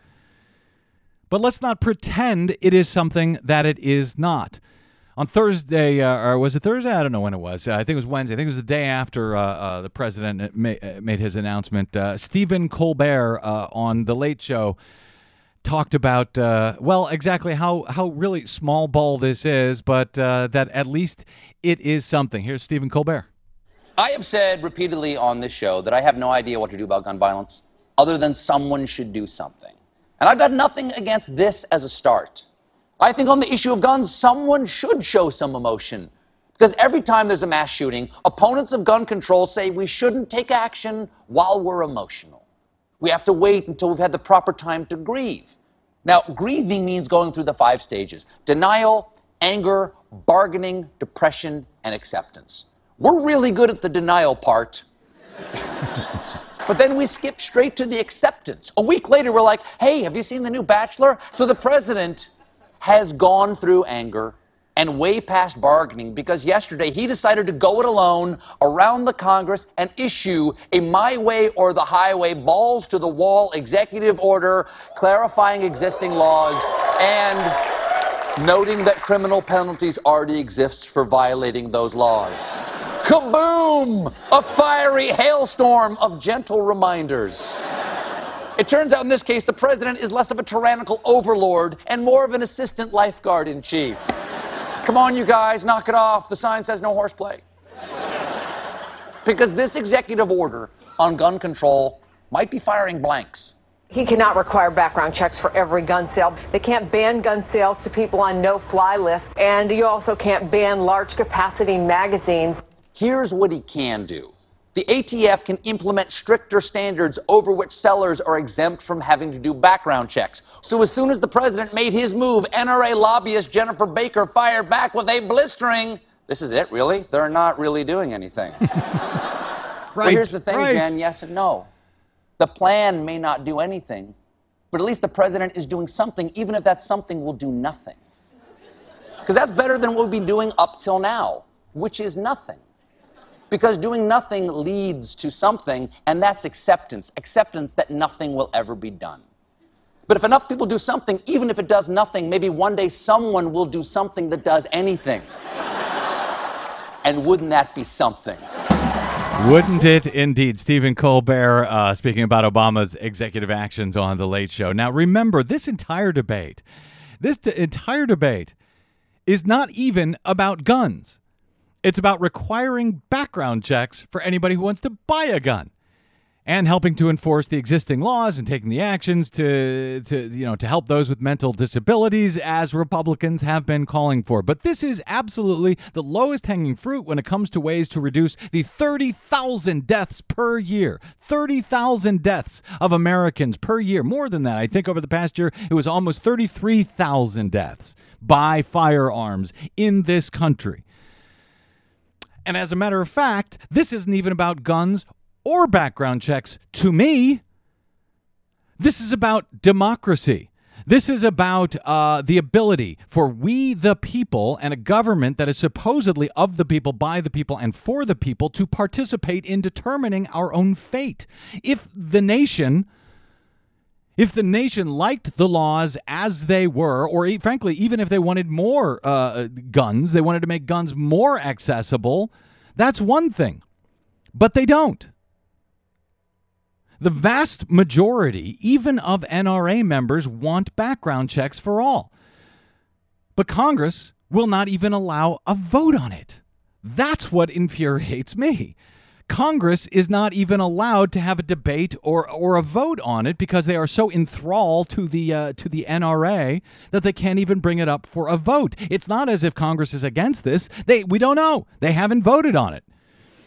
But let's not pretend it is something that it is not. On Thursday, uh, or was it Thursday? I don't know when it was. Uh, I think it was Wednesday. I think it was the day after uh, uh, the president ma- made his announcement. Uh, Stephen Colbert uh, on The Late Show talked about, uh, well, exactly how, how really small ball this is, but uh, that at least it is something. Here's Stephen Colbert. I have said repeatedly on this show that I have no idea what to do about gun violence other than someone should do something. And I've got nothing against this as a start. I think on the issue of guns, someone should show some emotion. Because every time there's a mass shooting, opponents of gun control say we shouldn't take action while we're emotional. We have to wait until we've had the proper time to grieve. Now, grieving means going through the five stages: denial, anger, bargaining, depression, and acceptance. We're really good at the denial part. But then we skip straight to the acceptance. A week later, we're like, hey, have you seen the new Bachelor? So the president has gone through anger and way past bargaining because yesterday he decided to go it alone around the Congress and issue a my way or the highway, balls to the wall executive order clarifying existing laws and noting that criminal penalties already exist for violating those laws. Kaboom! A fiery hailstorm of gentle reminders. It turns out in this case, the president is less of a tyrannical overlord and more of an assistant lifeguard in chief. Come on, you guys, knock it off. The sign says no horseplay. Because this executive order on gun control might be firing blanks. He cannot require background checks for every gun sale. They can't ban gun sales to people on no-fly lists, and you also can't ban large-capacity magazines. Here's what he can do. The A T F can implement stricter standards over which sellers are exempt from having to do background checks. So as soon as the president made his move, N R A lobbyist Jennifer Baker fired back with a blistering, "This is it, really? They're not really doing anything." Right. Well, here's the thing, right. Jen, yes and no. The plan may not do anything, but at least the president is doing something, even if that something will do nothing. Because that's better than what we've been doing up till now, which is nothing. Because doing nothing leads to something, and that's acceptance. Acceptance that nothing will ever be done. But if enough people do something, even if it does nothing, maybe one day someone will do something that does anything. And wouldn't that be something? Wouldn't it indeed? Stephen Colbert uh, speaking about Obama's executive actions on The Late Show. Now, remember, this entire debate, this d- entire debate is not even about guns. It's about requiring background checks for anybody who wants to buy a gun and helping to enforce the existing laws and taking the actions to, to, you know, to help those with mental disabilities, as Republicans have been calling for. But this is absolutely the lowest hanging fruit when it comes to ways to reduce the thirty thousand deaths per year. thirty thousand deaths of Americans per year. More than that. I think over the past year, it was almost thirty-three thousand deaths by firearms in this country. And as a matter of fact, this isn't even about guns or background checks to me. This is about democracy. This is about uh, the ability for we the people and a government that is supposedly of the people, by the people, and for the people to participate in determining our own fate. If the nation... If the nation liked the laws as they were, or e- frankly, even if they wanted more uh, guns, they wanted to make guns more accessible, that's one thing. But they don't. The vast majority, even of N R A members, want background checks for all. But Congress will not even allow a vote on it. That's what infuriates me. Congress is not even allowed to have a debate or or a vote on it because they are so enthralled to the uh, to the N R A that they can't even bring it up for a vote. It's not as if Congress is against this. They we don't know. They haven't voted on it.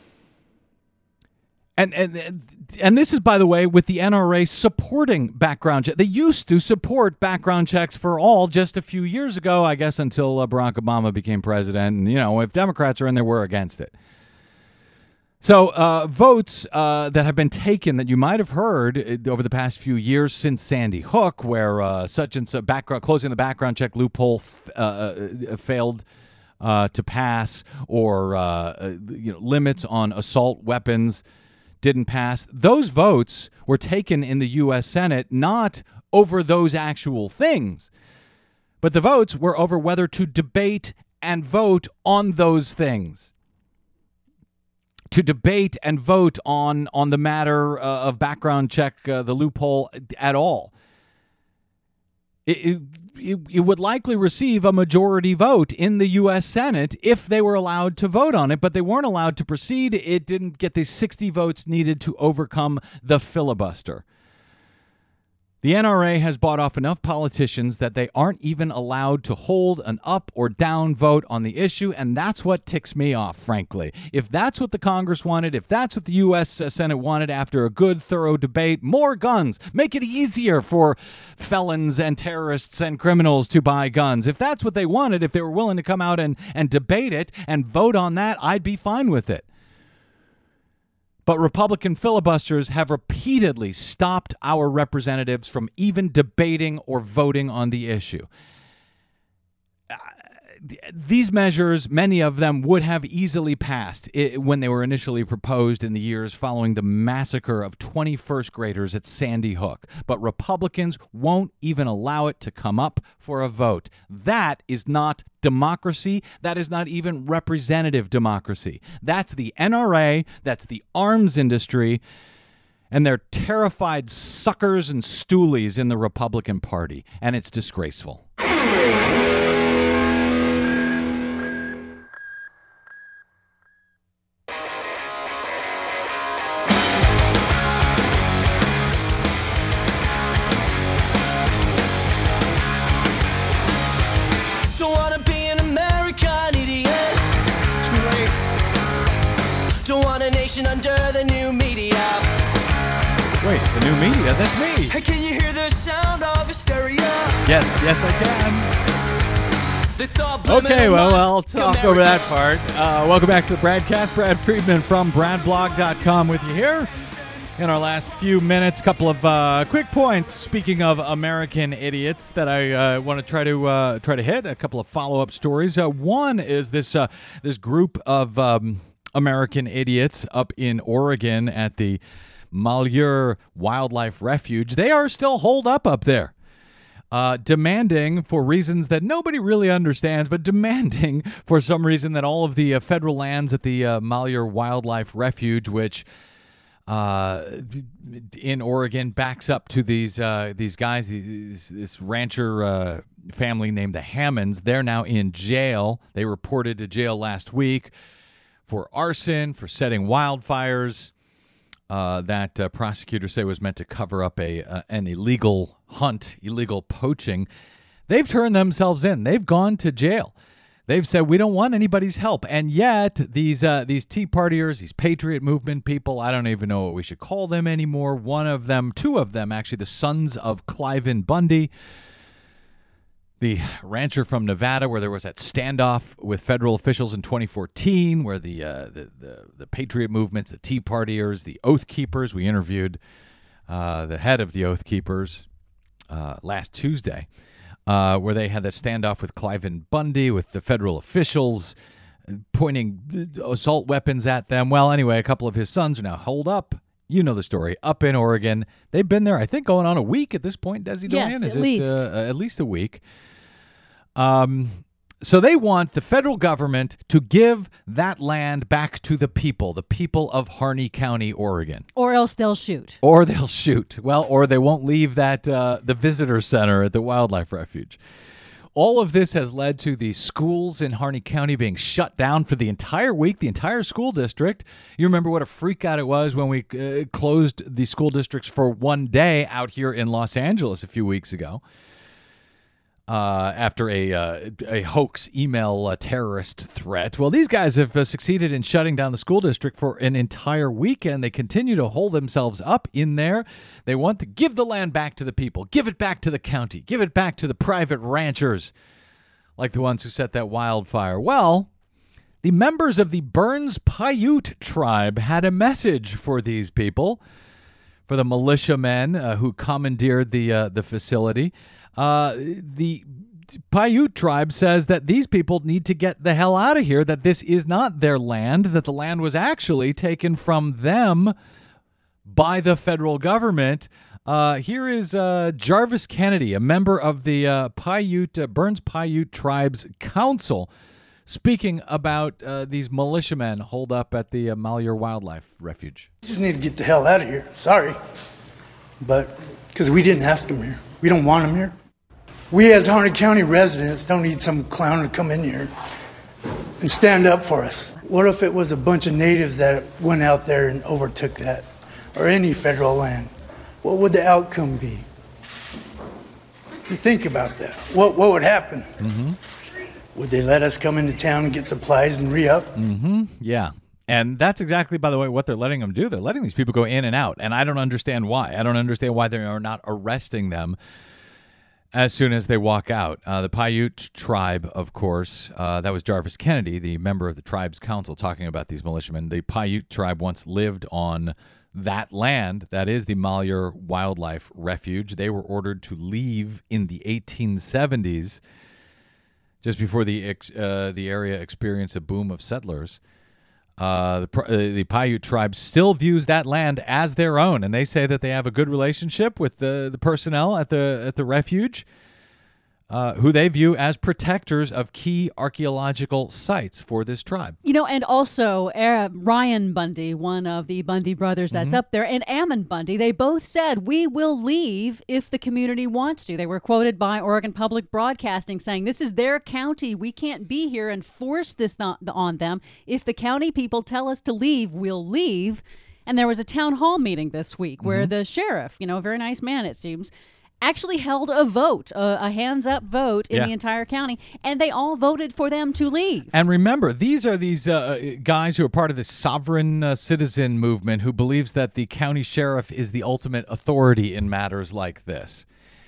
And and and this is, by the way, with the N R A supporting background checks. They used to support background checks for all just a few years ago, I guess, until uh, Barack Obama became president. And, you know, if Democrats are in there, we're against it. So uh, votes uh, that have been taken that you might have heard over the past few years since Sandy Hook, where uh, such and such background closing the background check loophole f- uh, failed uh, to pass, or uh, you know, limits on assault weapons didn't pass. Those votes were taken in the U S Senate not over those actual things, but the votes were over whether to debate and vote on those things. To debate and vote on on the matter uh, of background check, uh, the loophole at all. It, it, it would likely receive a majority vote in the U S Senate if they were allowed to vote on it, but they weren't allowed to proceed. It didn't get the sixty votes needed to overcome the filibuster. The N R A has bought off enough politicians that they aren't even allowed to hold an up or down vote on the issue, and that's what ticks me off, frankly. If that's what the Congress wanted, if that's what the U S Senate wanted after a good, thorough debate, more guns, make it easier for felons and terrorists and criminals to buy guns. If that's what they wanted, if they were willing to come out and, and debate it and vote on that, I'd be fine with it. But Republican filibusters have repeatedly stopped our representatives from even debating or voting on the issue. these measures, many of them would have easily passed it, when they were initially proposed in the years following the massacre of twenty first graders at Sandy Hook. But Republicans won't even allow it to come up for a vote. That is not democracy. That is not even representative democracy. That's the N R A. That's the arms industry. And they're terrified suckers and stoolies in the Republican Party. And it's disgraceful. Don't wanna be an American idiot. Too late. Don't want a nation under the new media. Wait, the new media? That's me. Hey, can you hear the sound of hysteria? Yes, yes, I can. Okay, well, I'll talk over that part. Uh, welcome back to the Bradcast. Brad Friedman from brad blog dot com with you here. In our last few minutes, a couple of uh, quick points. Speaking of American idiots, that I uh, want to try to uh, try to hit. A couple of follow-up stories. Uh, one is this uh, this group of um, American idiots up in Oregon at the Malheur Wildlife Refuge. They are still holed up up there, uh, demanding, for reasons that nobody really understands, but demanding for some reason that all of the uh, federal lands at the uh, Malheur Wildlife Refuge, which uh, in Oregon backs up to these uh, these guys, these, this rancher uh, family named the Hammonds. They're now in jail. They reported to jail last week for arson, for setting wildfires. Uh, that uh, prosecutors say was meant to cover up a uh, an illegal hunt, illegal poaching. They've turned themselves in. They've gone to jail. They've said, we don't want anybody's help. And yet these uh, these Tea Partiers, these Patriot Movement people, I don't even know what we should call them anymore. One of them, two of them, actually, the sons of Cliven Bundy, the rancher from Nevada, where there was that standoff with federal officials in twenty fourteen, where the uh, the, the the Patriot movements, the Tea Partiers, the Oath Keepers, we interviewed uh, the head of the Oath Keepers uh, last Tuesday, uh, where they had that standoff with Cliven Bundy, with the federal officials pointing assault weapons at them. Well, anyway, a couple of his sons are now holed up. You know the story. Up in Oregon. They've been there, I think, going on a week at this point, Desi Yes, Doyen? at Is least. it uh, at least a week? Um, so they want the federal government to give that land back to the people, the people of Harney County, Oregon. Or else they'll shoot. Or they'll shoot. Well, or they won't leave that uh, the visitor center at the wildlife refuge. All of this has led to the schools in Harney County being shut down for the entire week, the entire school district. You remember what a freak out it was when we uh, closed the school districts for one day out here in Los Angeles a few weeks ago. Uh, after a uh, a hoax email uh, terrorist threat. Well, these guys have uh, succeeded in shutting down the school district for an entire weekend. They continue to hold themselves up in there. They want to give the land back to the people, give it back to the county, give it back to the private ranchers, like the ones who set that wildfire. Well, the members of the Burns Paiute tribe had a message for these people, for the militiamen uh, who commandeered the uh, the facility. Uh, the Paiute tribe says that these people need to get the hell out of here, that this is not their land, that the land was actually taken from them by the federal government. Uh, here is uh, Jarvis Kennedy, a member of the uh, Paiute, uh, Burns Paiute Tribes Council, speaking about uh, these militiamen holed up at the uh, Malheur Wildlife Refuge. Just need to get the hell out of here. Sorry. But, because we didn't ask them here. We don't want them here. We as Harney County residents don't need some clown to come in here and stand up for us. What if it was a bunch of natives that went out there and overtook that, or any federal land? What would the outcome be? You think about that. What what would happen? Mm-hmm. Would they let us come into town and get supplies and re-up? Mm-hmm. Yeah. And that's exactly, by the way, what they're letting them do. They're letting these people go in and out, and I don't understand why. I don't understand why they are not arresting them as soon as they walk out. Uh, the Paiute tribe, of course, uh, that was Jarvis Kennedy, the member of the tribe's council, talking about these militiamen. The Paiute tribe once lived on that land. That is the Malheur Wildlife Refuge. They were ordered to leave in the eighteen seventies, just before the ex, uh, the area experienced a boom of settlers. Uh, the, uh, the Paiute tribe still views that land as their own, and they say that they have a good relationship with the, the personnel at the at the refuge, uh, who they view as protectors of key archaeological sites for this tribe. You know, and also uh, Ryan Bundy, one of the Bundy brothers that's Mm-hmm. up there, and Ammon Bundy, they both said, we will leave if the community wants to. They were quoted by Oregon Public Broadcasting saying, this is their county. We can't be here and force this th- on them. If the county people tell us to leave, we'll leave. And there was a town hall meeting this week where Mm-hmm. the sheriff, you know, a very nice man, it seems, actually held a vote, a, a hands-up vote in Yeah. the entire county, and they all voted for them to leave. And remember, these are these uh, guys who are part of this sovereign uh, citizen movement who believes that the county sheriff is the ultimate authority in matters like this.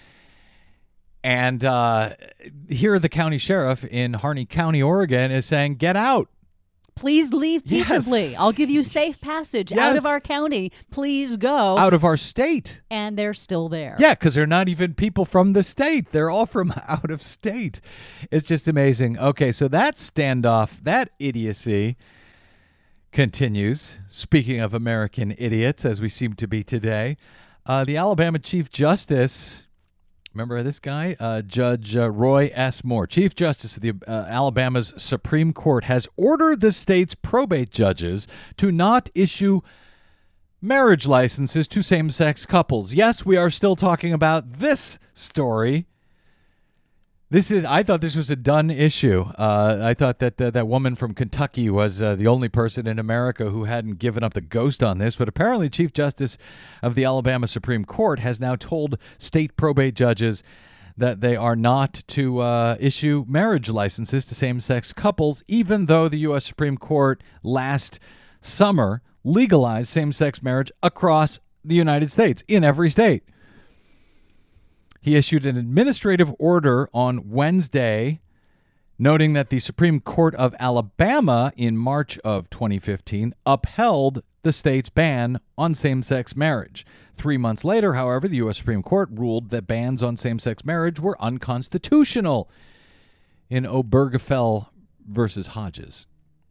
And uh, here the county sheriff in Harney County, Oregon, is saying, get out. Please leave peaceably. Yes. I'll give you safe passage out Yes. of our county. Please go. Out of our state. And they're still there. Yeah, because they're not even people from the state. They're all from out of state. It's just amazing. Okay, so that standoff, that idiocy continues. Speaking of American idiots, as we seem to be today, uh, the Alabama Chief Justice, remember this guy? Uh, Judge uh, Roy S. Moore, Chief Justice of the uh, Alabama's Supreme Court, has ordered the state's probate judges to not issue marriage licenses to same-sex couples. Yes, we are still talking about this story. This is. I thought this was a done issue. Uh, I thought that uh, that woman from Kentucky was uh, the only person in America who hadn't given up the ghost on this. But apparently, Chief Justice of the Alabama Supreme Court has now told state probate judges that they are not to uh, issue marriage licenses to same-sex couples, even though the U S Supreme Court last summer legalized same-sex marriage across the United States, in every state. He issued an administrative order on Wednesday, noting that the Supreme Court of Alabama in March of twenty fifteen upheld the state's ban on same-sex marriage. Three months later, however, the U S Supreme Court ruled that bans on same-sex marriage were unconstitutional in Obergefell versus Hodges.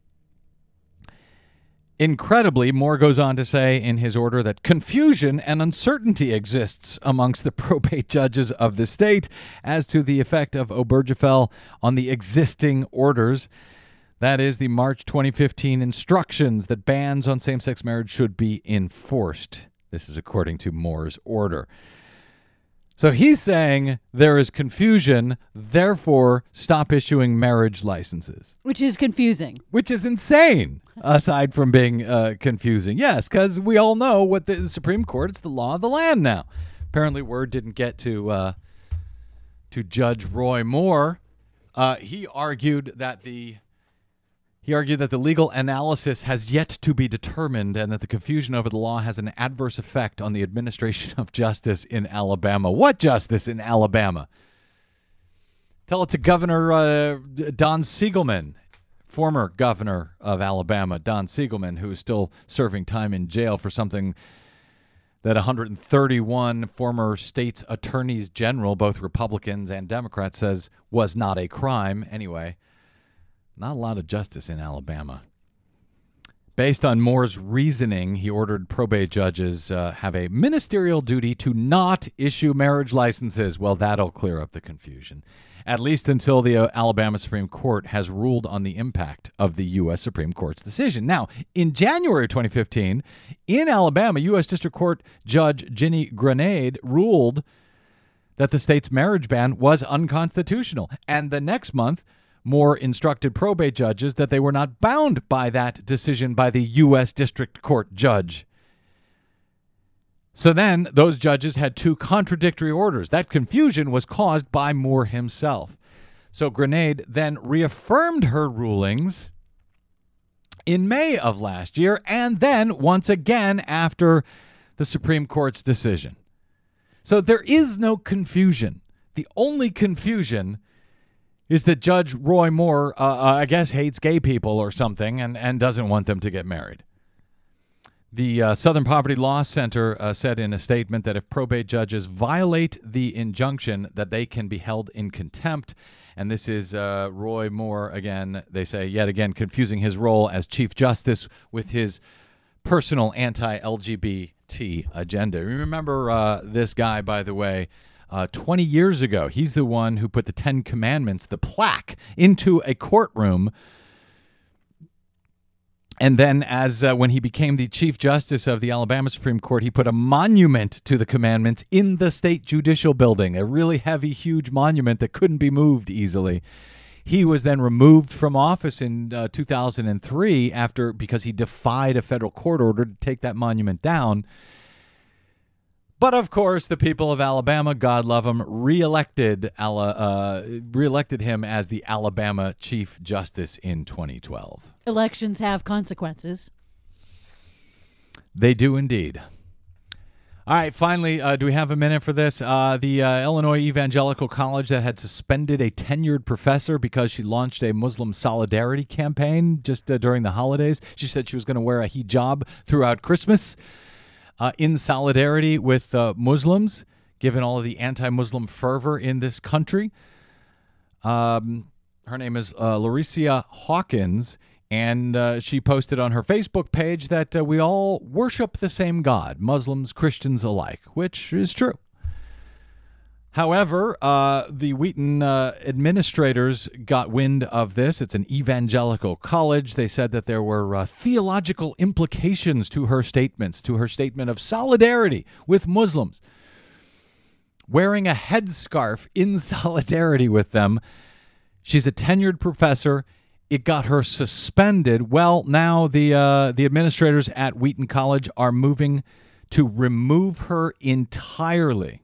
Incredibly, Moore goes on to say in his order that confusion and uncertainty exists amongst the probate judges of the state as to the effect of Obergefell on the existing orders. That is, the March twenty fifteen instructions that bans on same-sex marriage should be enforced. This is according to Moore's order. So he's saying there is confusion, therefore stop issuing marriage licenses. Which is confusing. Which is insane, aside from being uh, confusing. Yes, because we all know what the, the Supreme Court, it's the law of the land now. Apparently word didn't get to uh, to Judge Roy Moore. Uh, he argued that the He argued that the legal analysis has yet to be determined and that the confusion over the law has an adverse effect on the administration of justice in Alabama. What justice in Alabama? Tell it to Governor uh, Don Siegelman, former governor of Alabama, Don Siegelman, who is still serving time in jail for something that one hundred thirty-one former states' attorneys general, both Republicans and Democrats, says was not a crime. Anyway, not a lot of justice in Alabama. Based on Moore's reasoning, he ordered probate judges uh, have a ministerial duty to not issue marriage licenses. Well, that'll clear up the confusion, at least until the uh, Alabama Supreme Court has ruled on the impact of the U S Supreme Court's decision. Now, in January twenty fifteen, in Alabama, U S District Court Judge Ginny Grenade ruled that the state's marriage ban was unconstitutional. And the next month, Moore instructed probate judges that they were not bound by that decision by the U S District Court judge. So then those judges had two contradictory orders. That confusion was caused by Moore himself. So Grenade then reaffirmed her rulings in May of last year and then once again after the Supreme Court's decision. So there is no confusion. The only confusion is that Judge Roy Moore, uh, uh, I guess, hates gay people or something and, and doesn't want them to get married. The uh, Southern Poverty Law Center uh, said in a statement that if probate judges violate the injunction, that they can be held in contempt. And this is uh, Roy Moore again, they say, yet again, confusing his role as Chief Justice with his personal anti-L G B T agenda. Remember uh, this guy, by the way, uh, twenty years ago, he's the one who put the Ten Commandments, the plaque, into a courtroom. And then as uh, when he became the Chief Justice of the Alabama Supreme Court, he put a monument to the commandments in the state judicial building, a really heavy, huge monument that couldn't be moved easily. He was then removed from office in uh, two thousand three after because he defied a federal court order to take that monument down. But of course, the people of Alabama, God love them, reelected uh, reelected him as the Alabama Chief Justice in twenty twelve. Elections have consequences. They do indeed. All right, finally, uh, do we have a minute for this? Uh, the uh, Illinois Evangelical College that had suspended a tenured professor because she launched a Muslim solidarity campaign just uh, during the holidays. She said she was going to wear a hijab throughout Christmas uh, in solidarity with uh, Muslims, given all of the anti-Muslim fervor in this country. Um, her name is uh, Lauricia Hawkins. And uh, she posted on her Facebook page that uh, we all worship the same God, Muslims, Christians alike, which is true. However, uh, the Wheaton uh, administrators got wind of this. It's an evangelical college. They said that there were uh, theological implications to her statements, to her statement of solidarity with Muslims. Wearing a headscarf in solidarity with them. She's a tenured professor. It got her suspended. Well, now the uh, the administrators at Wheaton College are moving to remove her entirely,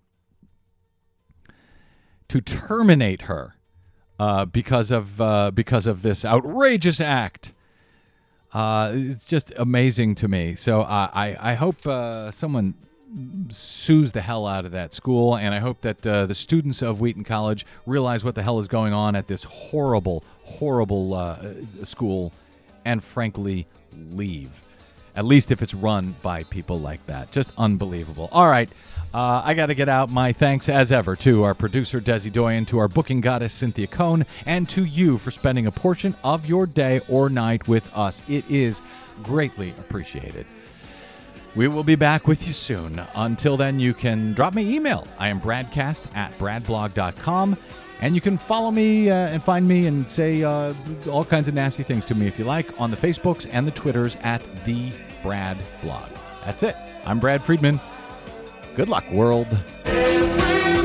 to terminate her uh, because of uh, because of this outrageous act. Uh, it's just amazing to me. So uh, I I hope uh, someone sues the hell out of that school, and I hope that uh, the students of Wheaton College realize what the hell is going on at this horrible, horrible uh, school, and frankly, leave. At least if it's run by people like that. Just unbelievable. All right, uh, I got to get out. My thanks, as ever, to our producer, Desi Doyen, to our booking goddess, Cynthia Cohn, and to you for spending a portion of your day or night with us. It is greatly appreciated. We will be back with you soon. Until then, you can drop me email. I am bradcast at bradblog dot com. And you can follow me uh, and find me and say uh, all kinds of nasty things to me if you like on the Facebooks and the Twitters at The Brad Blog. That's it. I'm Brad Friedman. Good luck, world.